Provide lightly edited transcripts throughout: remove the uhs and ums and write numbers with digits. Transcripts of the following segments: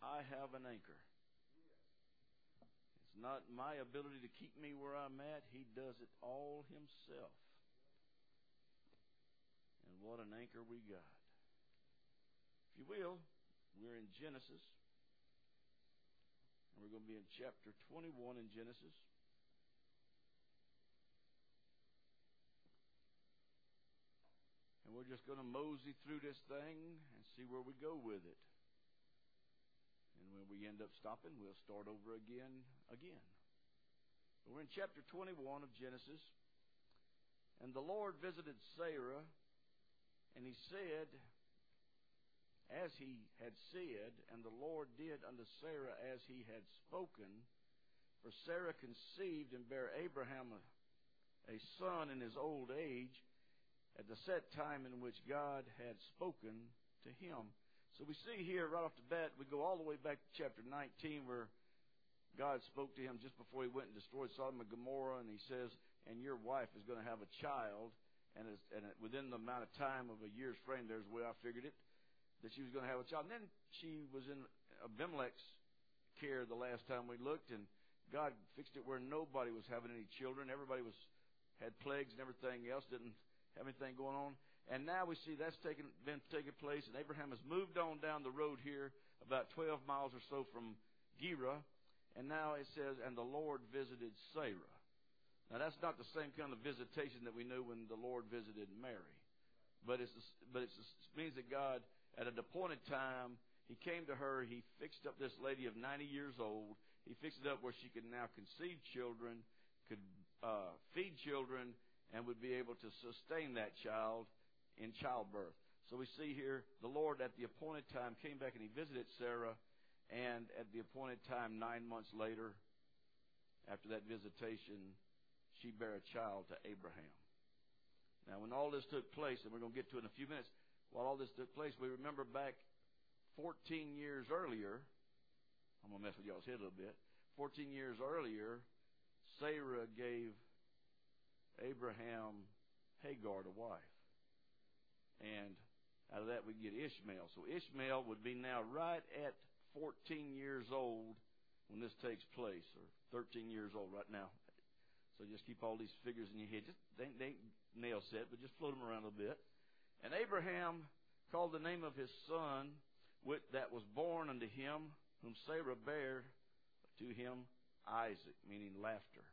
I have an anchor. It's not my ability to keep me where I'm at. He does it all himself. And what an anchor we got. If you will, we're in Genesis. And we're going to be in chapter 21 in Genesis. And we're just going to mosey through this thing and see where we go with it. And when we end up stopping, we'll start over again. But we're in chapter 21 of Genesis. And the Lord visited Sarah, and he said, as he had said, and the Lord did unto Sarah as he had spoken. For Sarah conceived and bare Abraham a son in his old age, at the set time in which God had spoken to him. So we see here right off the bat, we go all the way back to chapter 19 where God spoke to him just before he went and destroyed Sodom and Gomorrah, and he says, and your wife is going to have a child. And within the amount of time of a year's frame, there's the way I figured it, that she was going to have a child. And then she was in Abimelech's care the last time we looked, and God fixed it where nobody was having any children. Everybody had plagues and everything else, didn't have anything going on. And now we see that's been taking place, and Abraham has moved on down the road here about 12 miles or so from Gerar. And now it says, and the Lord visited Sarah. Now that's not the same kind of visitation that we knew when the Lord visited Mary. But it means that God, at an appointed time, he came to her, he fixed up this lady of 90 years old. He fixed it up where she could now conceive children, could feed children, and would be able to sustain that child in childbirth. So we see here, the Lord at the appointed time came back and he visited Sarah, and at the appointed time, 9 months later, after that visitation, she bare a child to Abraham. Now, when all this took place, and we're going to get to it in a few minutes, while all this took place, we remember back 14 years earlier, I'm going to mess with y'all's head a little bit, 14 years earlier, Sarah gave Abraham Hagar to wife. And out of that we get Ishmael. So Ishmael would be now right at 14 years old when this takes place, or 13 years old right now. So just keep all these figures in your head. Just they ain't nail set, but just float them around a little bit. And Abraham called the name of his son that was born unto him, whom Sarah bare to him, Isaac, meaning laughter.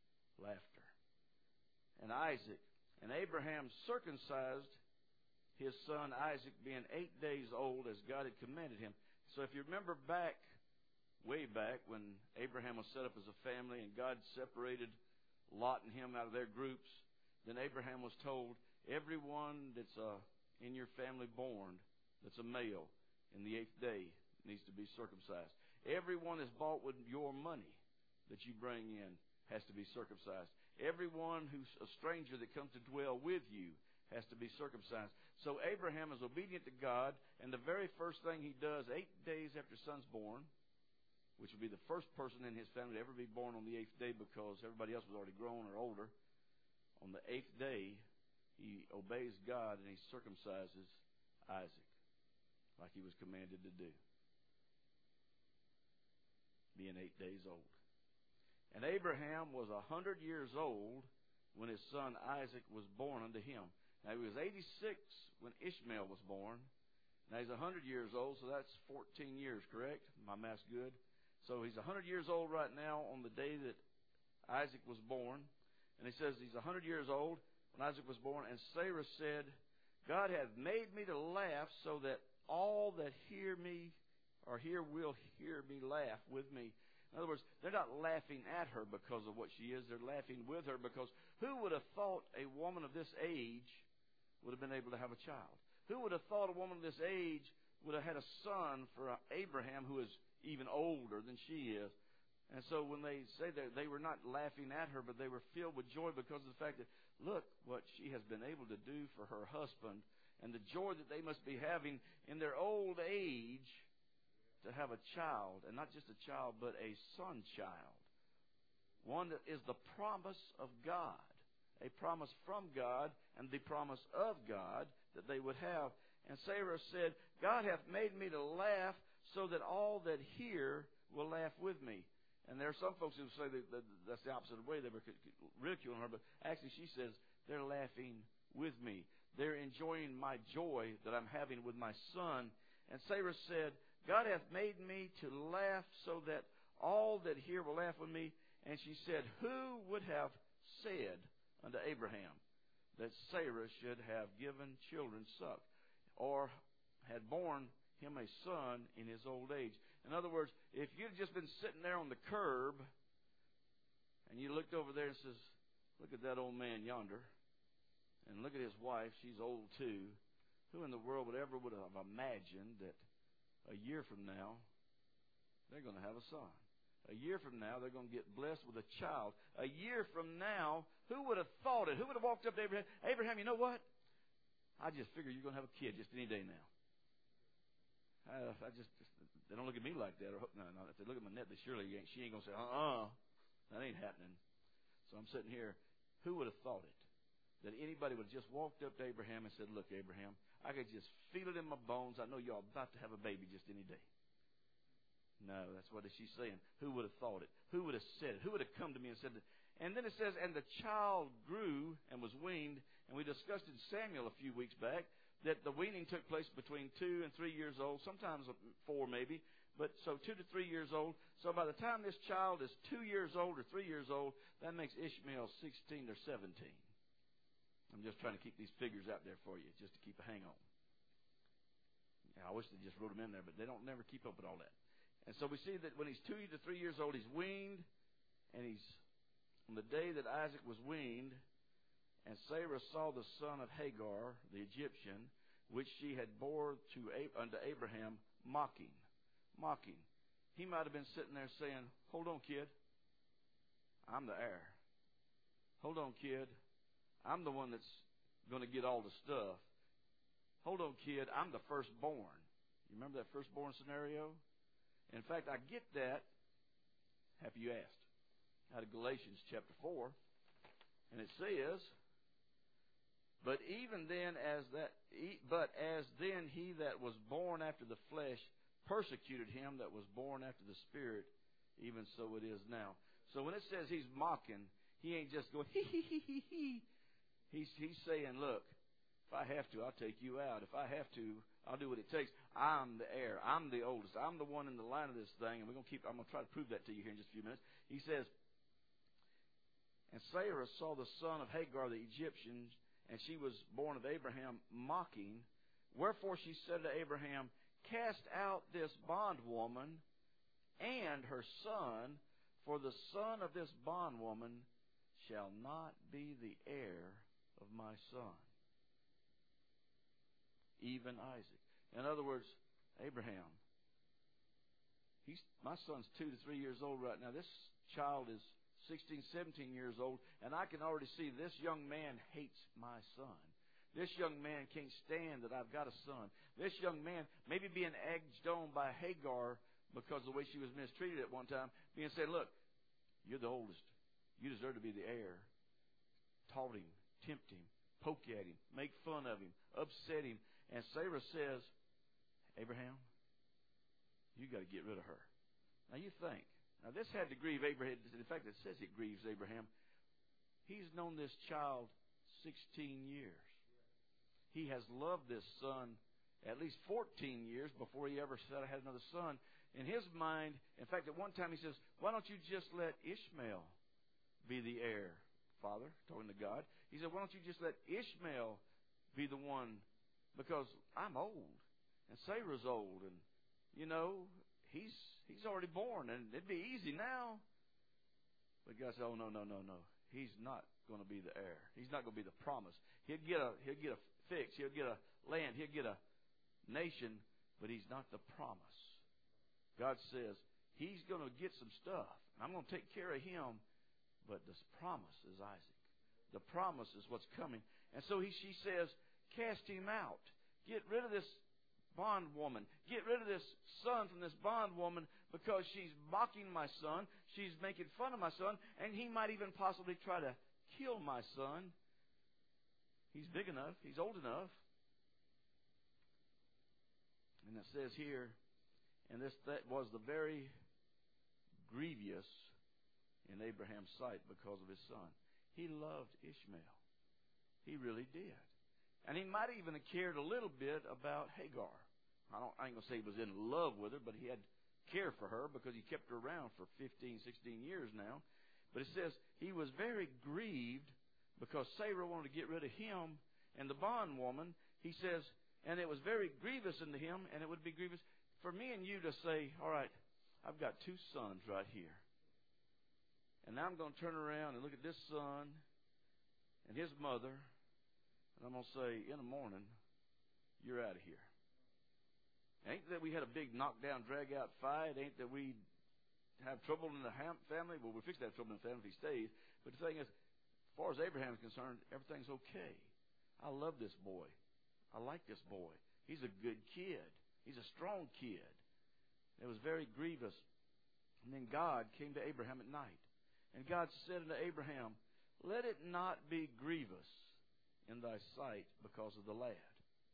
And Isaac. And Abraham circumcised his son Isaac, being 8 days old, as God had commanded him. So if you remember way back, when Abraham was set up as a family and God separated Lot and him out of their groups, then Abraham was told, everyone that's in your family born, that's a male, in the 8th day needs to be circumcised. Everyone that's bought with your money that you bring in has to be circumcised. Everyone who's a stranger that comes to dwell with you has to be circumcised. So Abraham is obedient to God, and the very first thing he does, 8 days after son's born, which would be the first person in his family to ever be born on the 8th day, because everybody else was already grown or older, on the 8th day, he obeys God and he circumcises Isaac, like he was commanded to do, being 8 days old. And Abraham was 100 years old when his son Isaac was born unto him. Now he was 86 when Ishmael was born. Now he's 100 years old, so that's 14 years, correct? My math's good. So he's 100 years old right now on the day that Isaac was born. And he says he's 100 years old when Isaac was born. And Sarah said, God hath made me to laugh, so that all that hear me or hear will hear me laugh with me. In other words, they're not laughing at her because of what she is. They're laughing with her, because who would have thought a woman of this age would have been able to have a child? Who would have thought a woman of this age would have had a son for Abraham, who is even older than she is? And so when they say that, they were not laughing at her, but they were filled with joy because of the fact that, look what she has been able to do for her husband, and the joy that they must be having in their old age to have a child, and not just a child, but a son child. One that is the promise of God, a promise from God and the promise of God that they would have. And Sarah said, God hath made me to laugh, so that all that hear will laugh with me. And there are some folks who say that that's the opposite way. They were ridiculing her, but actually she says they're laughing with me. They're enjoying my joy that I'm having with my son. And Sarah said, God hath made me to laugh so that all that hear will laugh with me. And she said, who would have said unto Abraham that Sarah should have given children suck, or had borne him a son in his old age? In other words, if you'd just been sitting there on the curb and you looked over there and says, look at that old man yonder, and look at his wife, she's old too. Who in the world would have imagined that a year from now they're going to have a son? A year from now they're going to get blessed with a child. A year from now, who would have thought it? Who would have walked up to Abraham? Abraham, you know what? I just figure you're going to have a kid just any day now. They don't look at me like that. No, if they look at my net, she ain't going to say, that ain't happening. So I'm sitting here. Who would have thought it? That anybody would have just walked up to Abraham and said, look, Abraham, I could just feel it in my bones. I know you're about to have a baby just any day. No, that's what she's saying. Who would have thought it? Who would have said it? Who would have come to me and said it? And then it says, and the child grew and was weaned. And we discussed in Samuel a few weeks back that the weaning took place between 2 and 3 years old, sometimes 4 maybe, but so 2 to 3 years old. So by the time this child is 2 years old or 3 years old, that makes Ishmael 16 or 17. I'm just trying to keep these figures out there for you, just to keep a hang on. I wish they just wrote them in there, but they don't never keep up with all that. And so we see that when he's 2 to 3 years old, he's weaned, and he's on the day that Isaac was weaned, and Sarah saw the son of Hagar, the Egyptian, which she had bore unto Abraham, mocking. He might have been sitting there saying, hold on, kid, I'm the heir. Hold on, kid, I'm the one that's going to get all the stuff. Hold on, kid, I'm the firstborn. You remember that firstborn scenario? In fact, I get that, have you asked, out of Galatians chapter 4. And it says, But as then he that was born after the flesh persecuted him that was born after the Spirit, even so it is now. So when it says he's mocking, he ain't just going, hee. He's saying, look, if I have to, I'll take you out. If I have to, I'll do what it takes. I'm the heir. I'm the oldest. I'm the one in the line of this thing, and I'm going to try to prove that to you here in just a few minutes. He says, and Sarah saw the son of Hagar the Egyptian, and she was born of Abraham, mocking. Wherefore she said to Abraham, cast out this bondwoman and her son, for the son of this bondwoman shall not be the heir of my son, even Isaac. In other words, Abraham, my son's 2 to 3 years old right now. This child is 16, 17 years old, and I can already see this young man hates my son. This young man can't stand that I've got a son. This young man, maybe being egged on by Hagar because of the way she was mistreated at one time, being said, look, you're the oldest. You deserve to be the heir. Taught him, tempt him, poke at him, make fun of him, upset him. And Sarah says, Abraham, you got to get rid of her. Now you think. Now this had to grieve Abraham. In fact, it says it grieves Abraham. He's known this child 16 years. He has loved this son at least 14 years before he ever said I had another son. In his mind, in fact, at one time he says, why don't you just let Ishmael be the heir, Father, talking to God. He said, why don't you just let Ishmael be the one, because I'm old and Sarah's old, and, you know, he's already born, and it'd be easy now. But God said, oh, no. He's not going to be the heir. He's not going to be the promise. He'll get a fix. He'll get a land. He'll get a nation, but he's not the promise. God says, he's going to get some stuff. I'm going to take care of him, but this promise is Isaac. The promise is what's coming. And so she says, cast him out. Get rid of this bondwoman. Get rid of this son from this bondwoman, because she's mocking my son. She's making fun of my son, and he might even possibly try to kill my son. He's big enough. He's old enough. And it says here, And that was the very grievous in Abraham's sight because of his son. He loved Ishmael. He really did. And he might even have cared a little bit about Hagar. I ain't going to say he was in love with her, but he had care for her because he kept her around for 15, 16 years now. But it says he was very grieved because Sarah wanted to get rid of him and the bondwoman. He says, and it was very grievous unto him, and it would be grievous for me and you to say, all right, I've got two sons right here. And now I'm going to turn around and look at this son and his mother, and I'm going to say, in the morning, you're out of here. Ain't that we had a big knockdown, drag-out fight. Ain't that we have trouble in the family. Well, we fix that trouble in the family if he stays. But the thing is, as far as Abraham is concerned, everything's okay. I love this boy. I like this boy. He's a good kid. He's a strong kid. It was very grievous. And then God came to Abraham at night. And God said unto Abraham, let it not be grievous in thy sight because of the lad,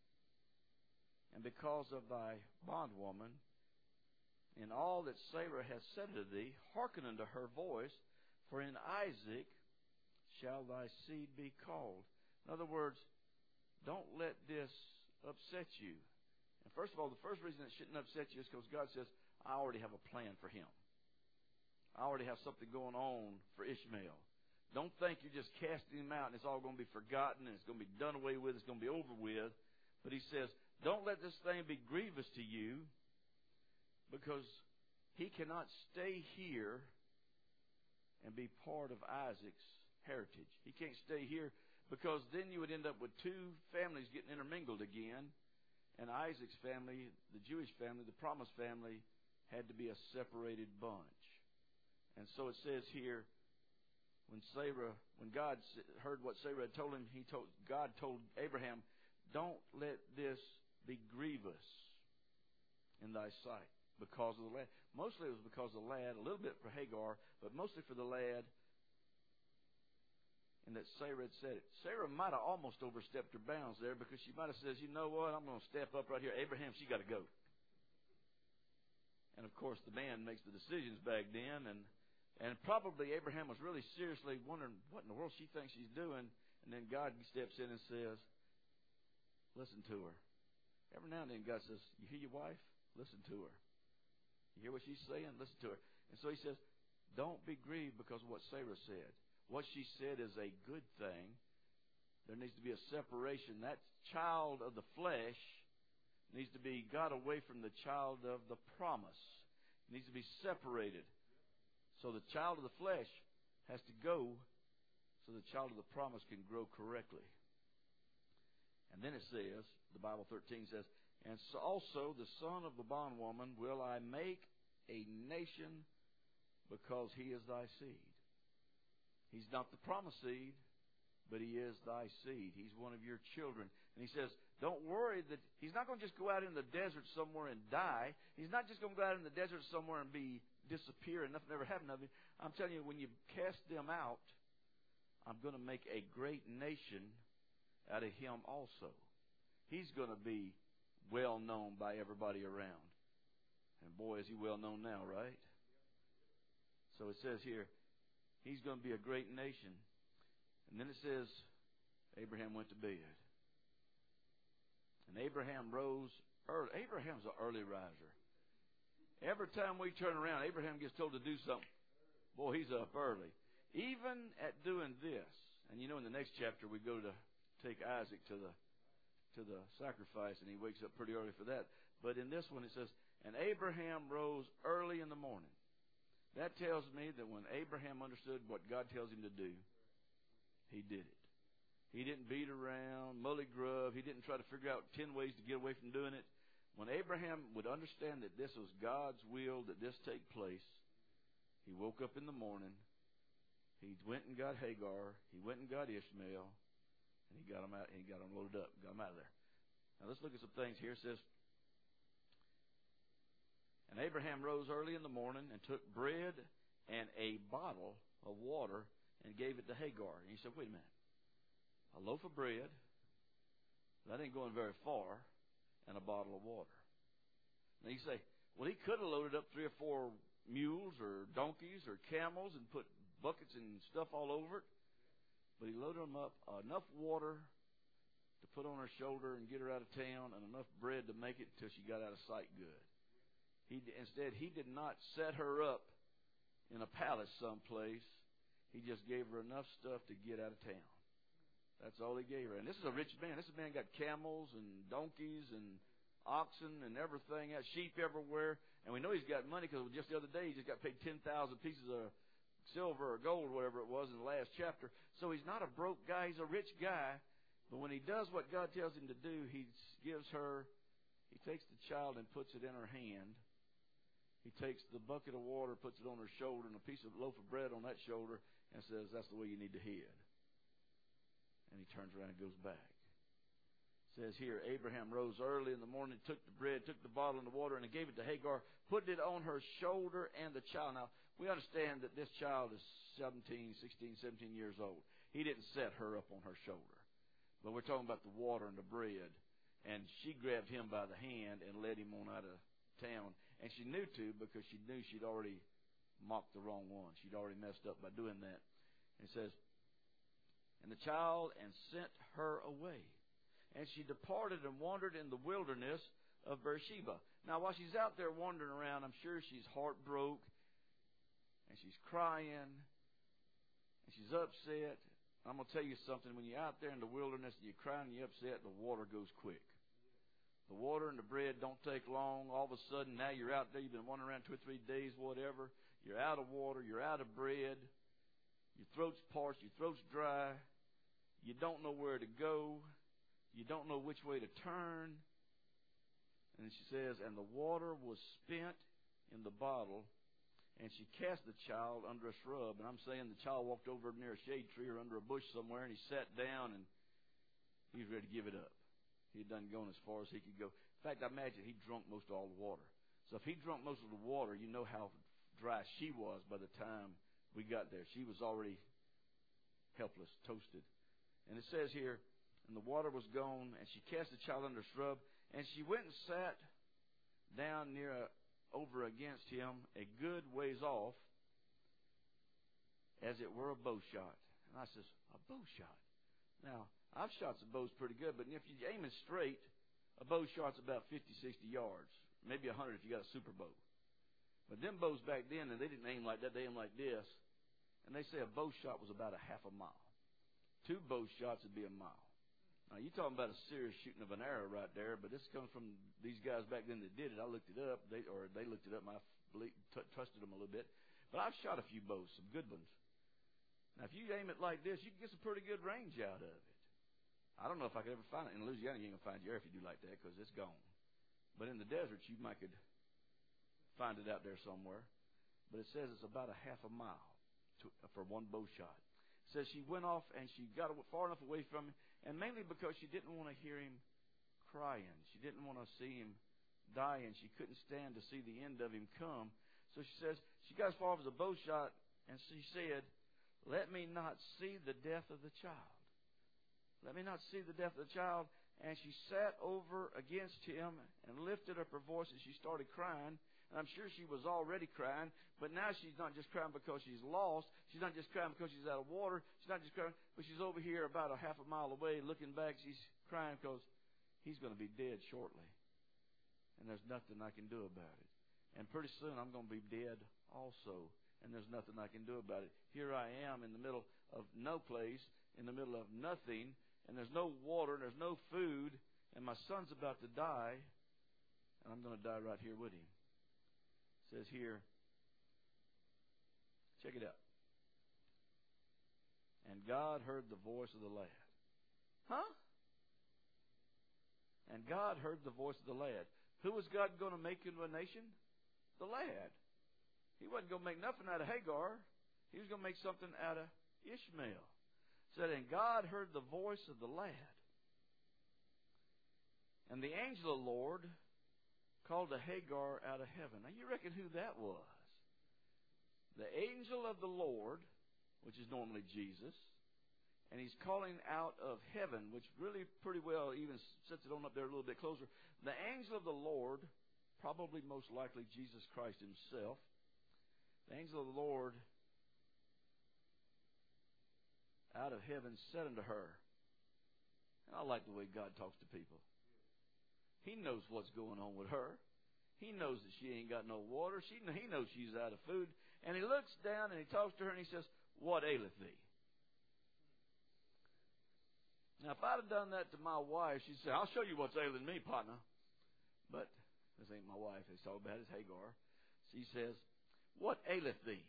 and because of thy bondwoman, in all that Sarah hath said to thee, hearken unto her voice, for in Isaac shall thy seed be called. In other words, don't let this upset you. And first of all, the first reason it shouldn't upset you is because God says, I already have a plan for him. I already have something going on for Ishmael. Don't think you're just casting him out and it's all going to be forgotten and it's going to be done away with, it's going to be over with. But he says, don't let this thing be grievous to you, because he cannot stay here and be part of Isaac's heritage. He can't stay here, because then you would end up with two families getting intermingled again. And Isaac's family, the Jewish family, the promised family, had to be a separated bunch. And so it says here, when God heard what Sarah had told him, God told Abraham, don't let this be grievous in thy sight because of the lad. Mostly it was because of the lad, a little bit for Hagar, but mostly for the lad, and that Sarah had said it. Sarah might have almost overstepped her bounds there, because she might have said, you know what, I'm going to step up right here. Abraham, she got to go. And of course the man makes the decisions back then, and probably Abraham was really seriously wondering what in the world she thinks she's doing. And then God steps in and says, listen to her. Every now and then God says, you hear your wife? Listen to her. You hear what she's saying? Listen to her. And so he says, don't be grieved because of what Sarah said. What she said is a good thing. There needs to be a separation. That child of the flesh needs to be got away from the child of the promise. It needs to be separated. So the child of the flesh has to go so the child of the promise can grow correctly. And then it says, the Bible 13 says, and so also the son of the bondwoman will I make a nation, because he is thy seed. He's not the promised seed, but he is thy seed. He's one of your children. And he says, don't worry that he's not going to just go out in the desert somewhere and die. He's not just going to go out in the desert somewhere and disappear and nothing ever happened to him. I'm telling you, when you cast them out, I'm going to make a great nation out of him also. He's going to be well known by everybody around. And boy, is he well known now, right? So it says here, he's going to be a great nation. And then it says, Abraham went to bed. And Abraham rose early. Abraham's an early riser. Every time we turn around, Abraham gets told to do something. Boy, he's up early. Even at doing this. And you know, in the next chapter, we go to take Isaac to the sacrifice, and he wakes up pretty early for that. But in this one, it says, and Abraham rose early in the morning. That tells me that when Abraham understood what God tells him to do, he did it. He didn't beat around, mully grub. He didn't try to figure out 10 ways to get away from doing it. When Abraham would understand that this was God's will, that this take place, he woke up in the morning. He went and got Hagar. He went and got Ishmael. And he got them out. He got them loaded up. Got them out of there. Now let's look at some things here. It says, and Abraham rose early in the morning and took bread and a bottle of water and gave it to Hagar. And he said, wait a minute. A loaf of bread, that ain't going very far, and a bottle of water. Now you say, Well, he could have loaded up 3 or 4 mules or donkeys or camels and put buckets and stuff all over it. But he loaded them up enough water to put on her shoulder and get her out of town, and enough bread to make it until she got out of sight good. Instead, he did not set her up in a palace someplace. He just gave her enough stuff to get out of town. That's all he gave her. And this is a rich man. This man got camels and donkeys and oxen and everything else, sheep everywhere. And we know he's got money because just the other day he just got paid 10,000 pieces of silver or gold, whatever it was, in the last chapter. So he's not a broke guy. He's a rich guy. But when he does what God tells him to do, he takes the child and puts it in her hand. He takes the bucket of water, puts it on her shoulder, and a piece of loaf of bread on that shoulder, and says, that's the way you need to head. And he turns around and goes back. It says here, Abraham rose early in the morning, took the bread, took the bottle and the water, and he gave it to Hagar, put it on her shoulder and the child. Now, we understand that this child is 17 years old. He didn't set her up on her shoulder. But we're talking about the water and the bread. And she grabbed him by the hand and led him on out of town. And she knew to, because she knew she'd already mocked the wrong one. She'd already messed up by doing that. And it says, and the child and sent her away. And she departed and wandered in the wilderness of Beersheba. Now, while she's out there wandering around, I'm sure she's heartbroken. And she's crying. And she's upset. I'm going to tell you something. When you're out there in the wilderness and you're crying and you're upset, the water goes quick. The water and the bread don't take long. All of a sudden, now you're out there. You've been wandering around 2 or 3 days, whatever. You're out of water. You're out of bread. Your throat's parched. Your throat's dry. You don't know where to go. You don't know which way to turn. And she says, and the water was spent in the bottle, and she cast the child under a shrub. And I'm saying the child walked over near a shade tree or under a bush somewhere, and he sat down, and he was ready to give it up. He had done gone as far as he could go. In fact, I imagine he drunk most of all the water. So if he drunk most of the water, you know how dry she was by the time we got there. She was already helpless, toasted. And it says here, and the water was gone, and she cast the child under a shrub, and she went and sat down over against him a good ways off, as it were a bow shot. And I says, a bow shot? Now, I've shot some bows pretty good, but if you aim it straight, a bow shot's about 50, 60 yards. Maybe 100 if you got a super bow. But them bows back then, and they didn't aim like that, they aimed like this. And they say a bow shot was about a half a mile. 2 bow shots would be a mile. Now, you're talking about a serious shooting of an arrow right there, but this comes from these guys back then that did it. I looked it up, they looked it up, and I trusted them a little bit. But I've shot a few bows, some good ones. Now, if you aim it like this, you can get some pretty good range out of it. I don't know if I could ever find it. In Louisiana, you ain't going to find your air if you do like that, because it's gone. But in the deserts, you might could find it out there somewhere. But it says it's about a half a mile for one bow shot. It says she went off and she got far enough away from him, and mainly because she didn't want to hear him crying. She didn't want to see him dying. She couldn't stand to see the end of him come. So she says she got as far as a bow shot, and she said, let me not see the death of the child. Let me not see the death of the child. And she sat over against him and lifted up her voice, and she started crying. And I'm sure she was already crying, but now she's not just crying because she's lost. She's not just crying because she's out of water. She's not just crying, but she's over here about a half a mile away looking back. She's crying because he's going to be dead shortly. And there's nothing I can do about it. And pretty soon I'm going to be dead also. And there's nothing I can do about it. Here I am in the middle of no place, in the middle of nothing, and there's no water, and there's no food, and my son's about to die, and I'm going to die right here with him. It says here, check it out. And God heard the voice of the lad. Huh? And God heard the voice of the lad. Who was God going to make into a nation? The lad. He wasn't going to make nothing out of Hagar. He was going to make something out of Ishmael. It said, and God heard the voice of the lad. And the angel of the Lord called to Hagar out of heaven. Now, you reckon who that was? The angel of the Lord, which is normally Jesus, and he's calling out of heaven, which really pretty well even sets it on up there a little bit closer. The angel of the Lord probably most likely Jesus Christ himself. The angel of the Lord out of heaven said unto her, and I like the way God talks to people. He knows what's going on with her. He knows that she ain't got no water. He knows she's out of food. And he looks down and he talks to her and he says, what aileth thee? Now, if I'd have done that to my wife, she'd say, I'll show you what's ailing me, partner. But this ain't my wife. It's all about is Hagar. She says, what aileth thee?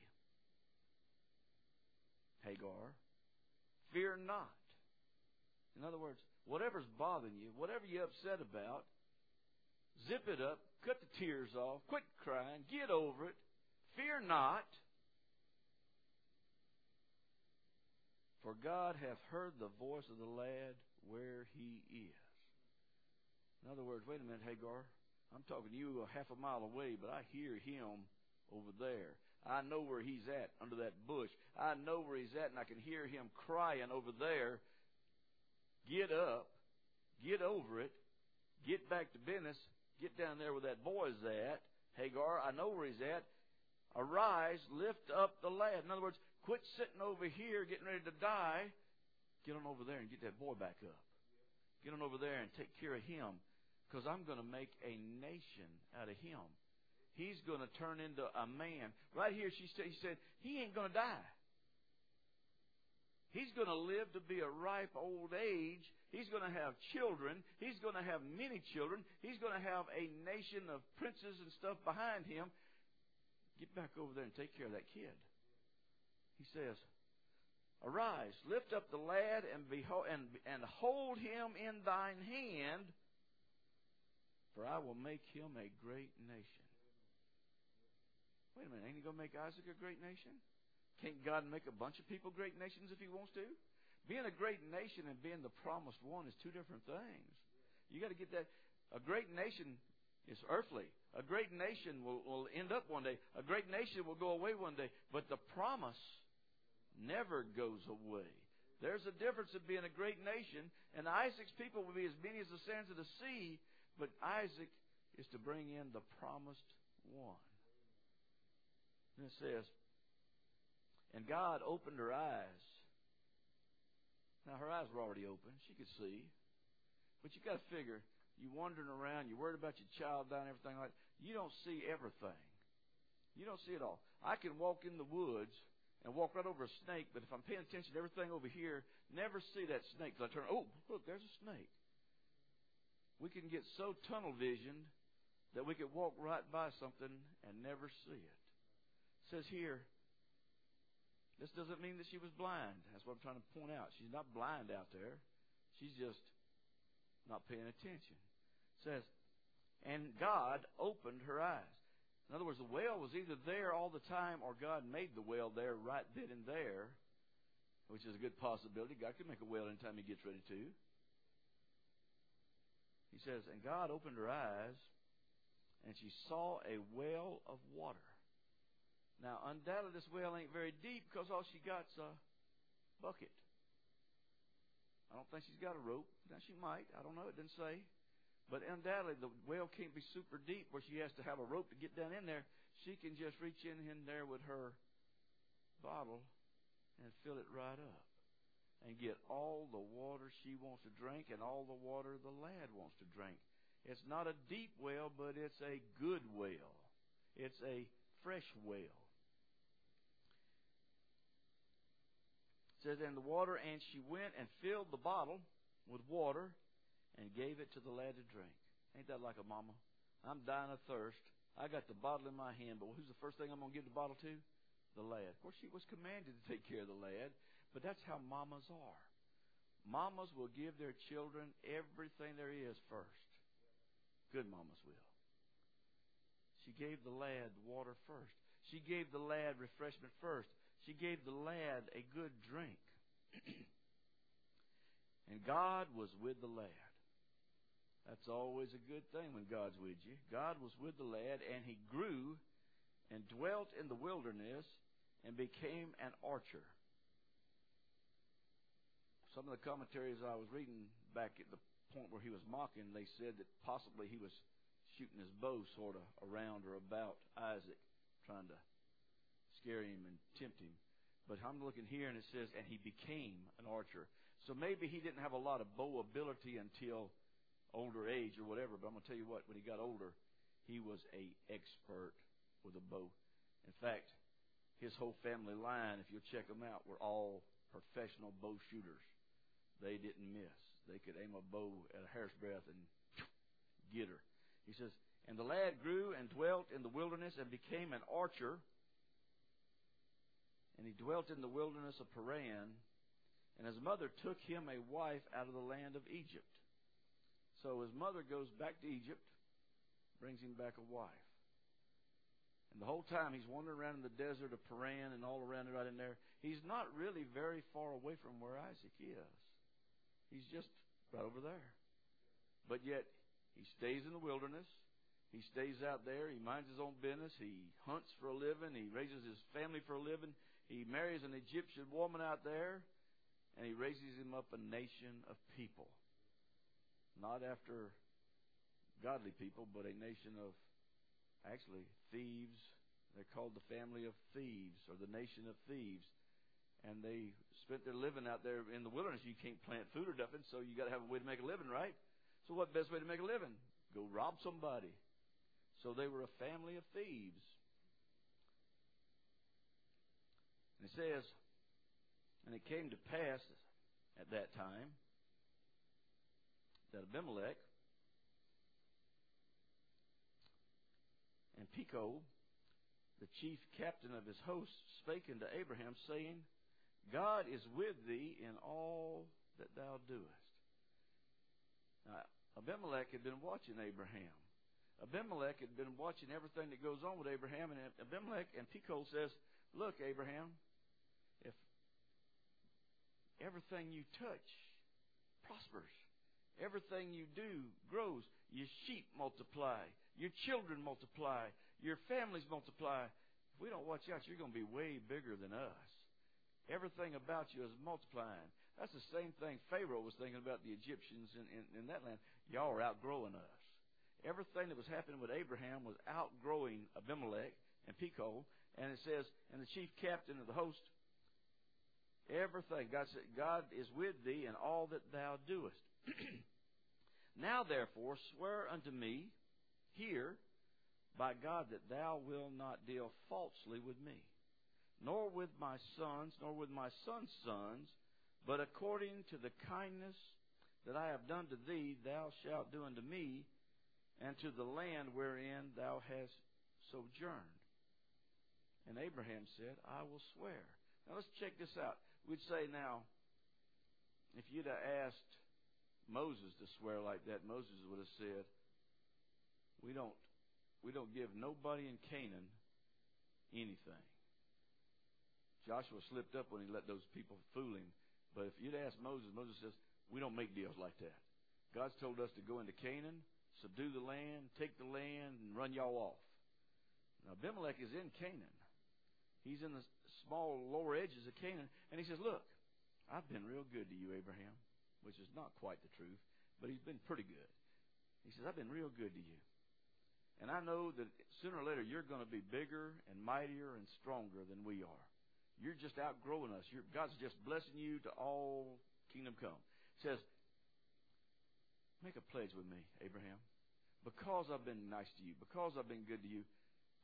Hagar, fear not. In other words, whatever's bothering you, whatever you're upset about, zip it up, cut the tears off, quit crying, get over it. Fear not, for God hath heard the voice of the lad where he is. In other words, wait a minute, Hagar. I'm talking to you a half a mile away, but I hear him over there. I know where he's at under that bush. I know where he's at, and I can hear him crying over there. Get up, get over it, get back to business, get down there where that boy's at. Hagar, I know where he's at. Arise, lift up the lad. In other words, quit sitting over here getting ready to die. Get on over there and get that boy back up. Get on over there and take care of him, because I'm going to make a nation out of him. He's going to turn into a man. Right here, he said, he ain't going to die. He's going to live to be a ripe old age. He's going to have children. He's going to have many children. He's going to have a nation of princes and stuff behind him. Get back over there and take care of that kid. He says, arise, lift up the lad and hold him in thine hand, for I will make him a great nation. Wait a minute, ain't he going to make Isaac a great nation? Can't God make a bunch of people great nations if he wants to? Being a great nation and being the promised one is two different things. You got to get that. A great nation is earthly. A great nation will end up one day. A great nation will go away one day. But the promise never goes away. There's a difference in being a great nation. And Isaac's people will be as many as the sands of the sea. But Isaac is to bring in the promised one. And it says, and God opened her eyes. Now, her eyes were already open. She could see. But you got to figure, you wandering around, you're worried about your child dying, everything like that. You don't see everything. You don't see it all. I can walk in the woods and walk right over a snake, but if I'm paying attention to everything over here, never see that snake. So I turn, oh, look, there's a snake. We can get so tunnel visioned that we could walk right by something and never see it. It says here, this doesn't mean that she was blind. That's what I'm trying to point out. She's not blind out there. She's just not paying attention. It says, and God opened her eyes. In other words, the well was either there all the time or God made the well there right then and there, which is a good possibility. God can make a well anytime he gets ready to. He says, and God opened her eyes, and she saw a well of water. Now, undoubtedly, this well ain't very deep because all she got's a bucket. I don't think she's got a rope. Now, she might. I don't know. It didn't say. But undoubtedly, the well can't be super deep where she has to have a rope to get down in there. She can just reach in there with her bottle and fill it right up and get all the water she wants to drink and all the water the lad wants to drink. It's not a deep well, but it's a good well. It's a fresh well. It says, and the water, and she went and filled the bottle with water and gave it to the lad to drink. Ain't that like a mama? I'm dying of thirst. I got the bottle in my hand, but who's the first thing I'm going to give the bottle to? The lad. Of course, she was commanded to take care of the lad, but that's how mamas are. Mamas will give their children everything there is first. Good mamas will. She gave the lad water first. She gave the lad refreshment first. She gave the lad a good drink. And God was with the lad. That's always a good thing when God's with you. God was with the lad, and he grew and dwelt in the wilderness and became an archer. Some of the commentaries I was reading back at the point where he was mocking, they said that possibly he was shooting his bow sort of around or about Isaac, trying to scare him and tempt him. But I'm looking here, and it says, and he became an archer. So maybe he didn't have a lot of bow ability until older age or whatever. But I'm going to tell you what, when he got older, he was an expert with a bow. In fact, his whole family line, if you'll check them out, were all professional bow shooters. They didn't miss. They could aim a bow at a hair's breadth and get her. He says, and the lad grew and dwelt in the wilderness and became an archer. And he dwelt in the wilderness of Paran. And his mother took him a wife out of the land of Egypt. So his mother goes back to Egypt, brings him back a wife. And the whole time he's wandering around in the desert of Paran and all around it right in there, he's not really very far away from where Isaac is. He's just right over there. But yet, he stays in the wilderness. He stays out there. He minds his own business. He hunts for a living. He raises his family for a living. He marries an Egyptian woman out there. And he raises him up a nation of people. Not after godly people, but a nation of, actually, thieves. They're called the family of thieves, or the nation of thieves. And they spent their living out there in the wilderness. You can't plant food or nothing, so you got to have a way to make a living, right? So what best way to make a living? Go rob somebody. So they were a family of thieves. And it says, and it came to pass at that time that Abimelech and Phicol, the chief captain of his host, spake unto Abraham, saying, God is with thee in all that thou doest. Now, Abimelech had been watching Abraham. Abimelech had been watching everything that goes on with Abraham. And Abimelech and Phicol says, look, Abraham, if everything you touch prospers, everything you do grows, your sheep multiply, your children multiply, your families multiply. If we don't watch out, you're going to be way bigger than us. Everything about you is multiplying. That's the same thing Pharaoh was thinking about the Egyptians in that land. Y'all are outgrowing us. Everything that was happening with Abraham was outgrowing Abimelech and Phicol. And it says, and the chief captain of the host, everything. God said, God is with thee in all that thou doest. Now therefore swear unto me here by God that thou wilt not deal falsely with me, nor with my sons, nor with my sons' sons, but according to the kindness that I have done to thee, thou shalt do unto me, and to the land wherein thou hast sojourned. And Abraham said, I will swear. Now let's check this out. We'd say now, if you'd have asked Moses to swear like that, Moses would have said, we don't give nobody in Canaan anything. Joshua slipped up when he let those people fool him. But if you'd ask Moses, Moses says, we don't make deals like that. God's told us to go into Canaan, subdue the land, take the land, and run y'all off. Now, Abimelech is in Canaan. He's in the small lower edges of Canaan. And he says, look, I've been real good to you, Abraham, which is not quite the truth, but he's been pretty good. He says, I've been real good to you. And I know that sooner or later you're going to be bigger and mightier and stronger than we are. You're just outgrowing us. God's just blessing you to all kingdom come. It says, make a pledge with me, Abraham. Because I've been nice to you, because I've been good to you,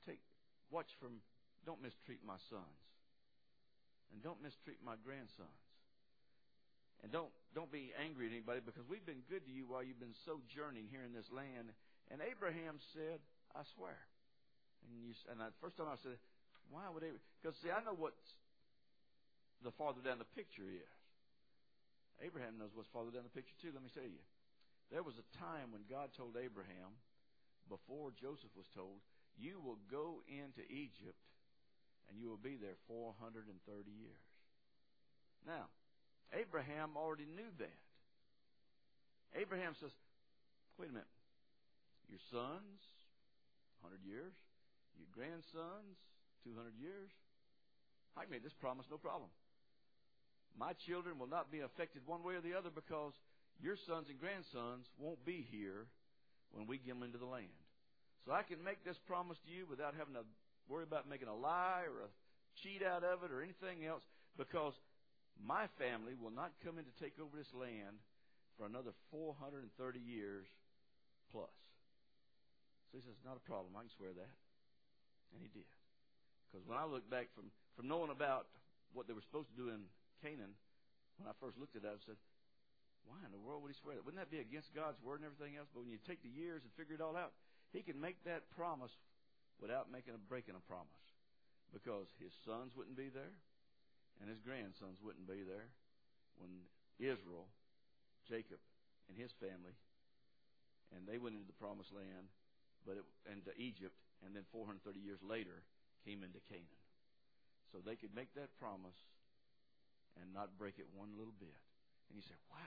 don't mistreat my sons. And don't mistreat my grandsons. And don't be angry at anybody, because we've been good to you while you've been sojourning here in this land. And Abraham said, I swear. And the first time I said, why would Abraham? Because, see, I know what's the farther down the picture is. Abraham knows what's farther down the picture, too. Let me tell you. There was a time when God told Abraham, before Joseph was told, you will go into Egypt and you will be there 430 years. Now, Abraham already knew that. Abraham says, wait a minute. Your sons, 100 years. Your grandsons, 200 years. I can make this promise, no problem. My children will not be affected one way or the other, because your sons and grandsons won't be here when we get them into the land. So I can make this promise to you without having to worry about making a lie or a cheat out of it or anything else, because my family will not come in to take over this land for another 430 years plus. So he says, not a problem. I can swear that. And he did. Because when I look back from knowing about what they were supposed to do in Canaan, when I first looked at that, I said, why in the world would he swear that? Wouldn't that be against God's word and everything else? But when you take the years and figure it all out, he can make that promise without breaking a promise. Because his sons wouldn't be there, and his grandsons wouldn't be there when Israel, Jacob, and his family, and they went into the promised land, and to Egypt, and then 430 years later came into Canaan. So they could make that promise and not break it one little bit. And you say, wow.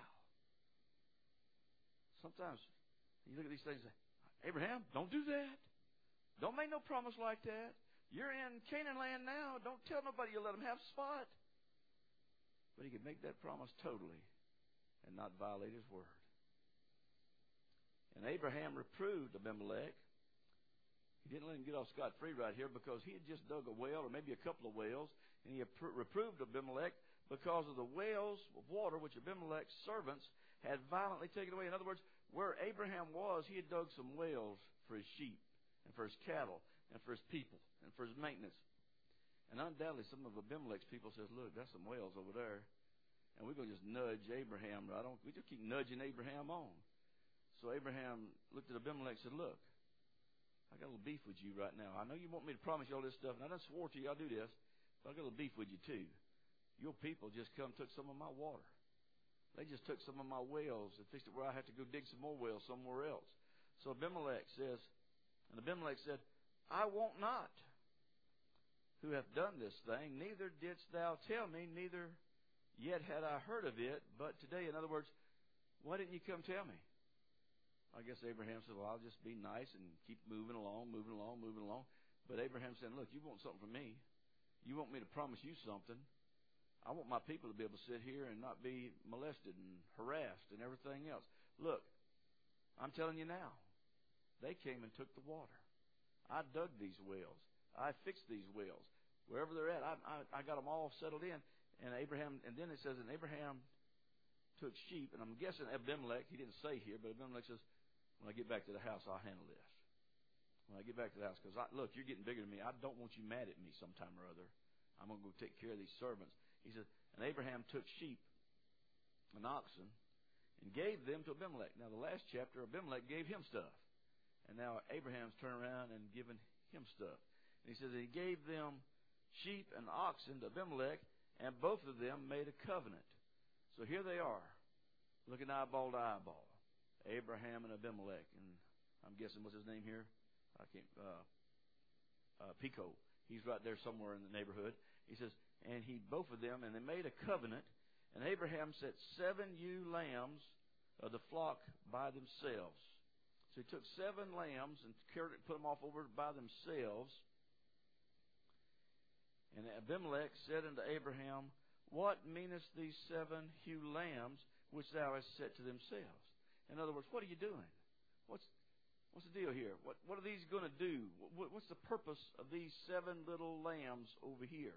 Sometimes you look at these things and say, Abraham, don't do that. Don't make no promise like that. You're in Canaan land now. Don't tell nobody you'll let them have a spot. But he could make that promise totally and not violate his word. And Abraham reproved Abimelech. He didn't let him get off scot-free right here because he had just dug a well or maybe a couple of wells, and he reproved Abimelech because of the wells of water which Abimelech's servants had violently taken away. In other words, where Abraham was, he had dug some wells for his sheep and for his cattle and for his people and for his maintenance. And undoubtedly some of Abimelech's people says, look, that's some wells over there, and we're going to just nudge Abraham right on. We just keep nudging Abraham on. So Abraham looked at Abimelech and said, look, I got a little beef with you right now. I know you want me to promise you all this stuff, and I done swore to you I'll do this, but I got a little beef with you too. Your people just come took some of my water. They just took some of my wells and fixed it where I have to go dig some more wells somewhere else. So Abimelech says, and Abimelech said, I won't not, who hath done this thing, neither didst thou tell me, neither yet had I heard of it, but today. In other words, why didn't you come tell me? I guess Abraham said, well, I'll just be nice and keep moving along. But Abraham said, look, you want something from me. You want me to promise you something. I want my people to be able to sit here and not be molested and harassed and everything else. Look, I'm telling you now, they came and took the water. I dug these wells. I fixed these wells. Wherever they're at, I got them all settled in. And then it says, and Abraham took sheep, and I'm guessing Abimelech, he didn't say here, but Abimelech says, when I get back to the house, I'll handle this. When I get back to the house, because look, you're getting bigger than me. I don't want you mad at me sometime or other. I'm going to go take care of these servants. He said, and Abraham took sheep and oxen and gave them to Abimelech. Now, the last chapter, Abimelech gave him stuff. And now Abraham's turned around and given him stuff. And he says he gave them sheep and oxen to Abimelech, and both of them made a covenant. So here they are, looking eyeball to eyeball, Abraham and Abimelech. And I'm guessing, what's his name here? Pico. He's right there somewhere in the neighborhood. He says, and both of them, and they made a covenant. And Abraham set 7 ewe lambs of the flock by themselves. So he took 7 lambs and put them off over by themselves. And Abimelech said unto Abraham, what meanest these 7 ewe lambs which thou hast set to themselves? In other words, what are you doing? What's the deal here? What are these going to do? What's the purpose of these 7 little lambs over here?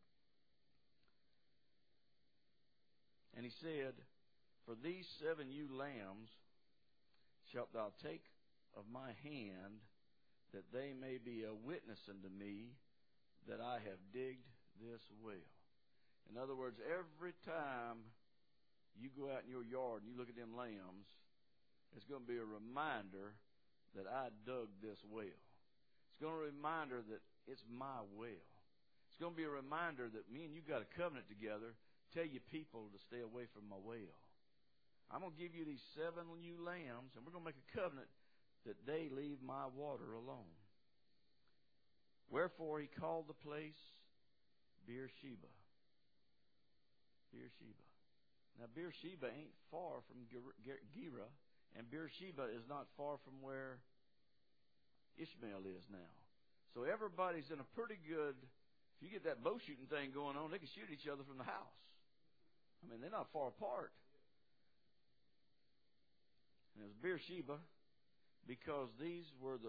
And he said, for these 7 ewe lambs shalt thou take of my hand, that they may be a witness unto me that I have digged this well. In other words, every time you go out in your yard and you look at them lambs, it's going to be a reminder that I dug this well. It's going to be a reminder that it's my well. It's going to be a reminder that me and you got a covenant together. Tell your people to stay away from my well. I'm going to give you these 7 ewe lambs, and we're going to make a covenant that they leave my water alone. Wherefore he called the place Beersheba. Beersheba. Now Beersheba ain't far from Gerar, and Beersheba is not far from where Ishmael is now. So everybody's in a pretty good, if you get that bow shooting thing going on, they can shoot each other from the house. I mean, they're not far apart. And it was Beersheba because these were the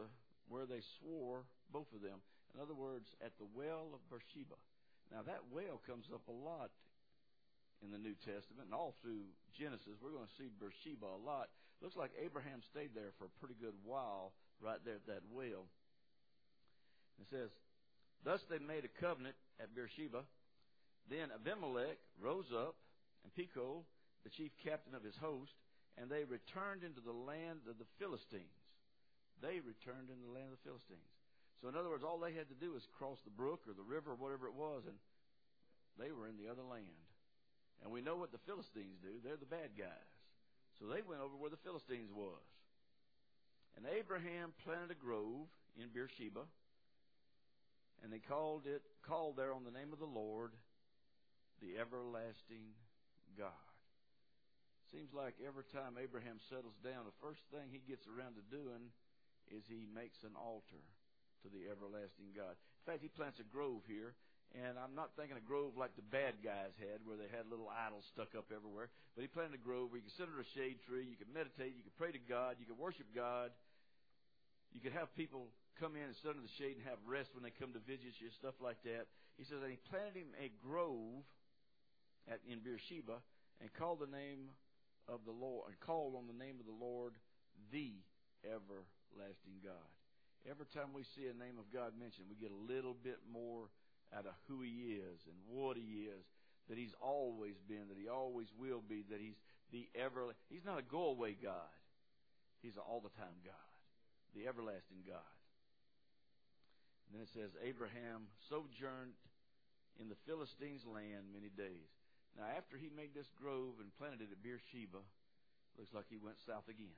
where they swore, both of them. In other words, at the well of Beersheba. Now, that well comes up a lot in the New Testament and all through Genesis. We're going to see Beersheba a lot. Looks like Abraham stayed there for a pretty good while right there at that well. It says, thus they made a covenant at Beersheba. Then Abimelech rose up, and Phicol, the chief captain of his host, and they returned into the land of the Philistines. They returned into the land of the Philistines. So in other words, all they had to do was cross the brook or the river or whatever it was, and they were in the other land. And we know what the Philistines do. They're the bad guys. So they went over where the Philistines was. And Abraham planted a grove in Beersheba, and they called there on the name of the Lord, the Everlasting God. Seems like every time Abraham settles down, the first thing he gets around to doing is he makes an altar to the Everlasting God. In fact, he plants a grove here, and I'm not thinking a grove like the bad guys had, where they had little idols stuck up everywhere. But he planted a grove where you could sit under a shade tree, you could meditate, you could pray to God, you could worship God. You could have people come in and sit under the shade and have rest when they come to visit you, stuff like that. He says that he planted him a grove in Beersheba and called the name of the Lord, and called on the name of the Lord, the Everlasting God. Every time we see a name of God mentioned, we get a little bit more out of who He is and what He is, that He's always been, that He always will be, that He's He's not a go-away God. He's an all-the-time God, the everlasting God. And then it says, Abraham sojourned in the Philistines' land many days. Now, after he made this grove and planted it at Beersheba, looks like he went south again.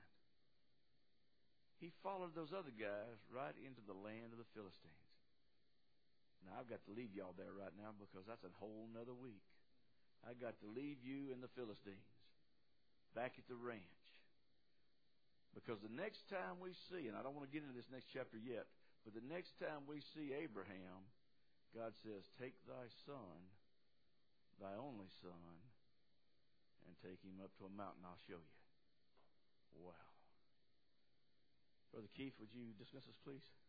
He followed those other guys right into the land of the Philistines. Now, I've got to leave y'all there right now because that's a whole nother week. I've got to leave you in the Philistines, back at the ranch. Because the next time we see, and I don't want to get into this next chapter yet, but the next time we see Abraham, God says, take thy son, thy only son, and take him up to a mountain I'll show you. Wow. Brother Keith, would you dismiss us, please?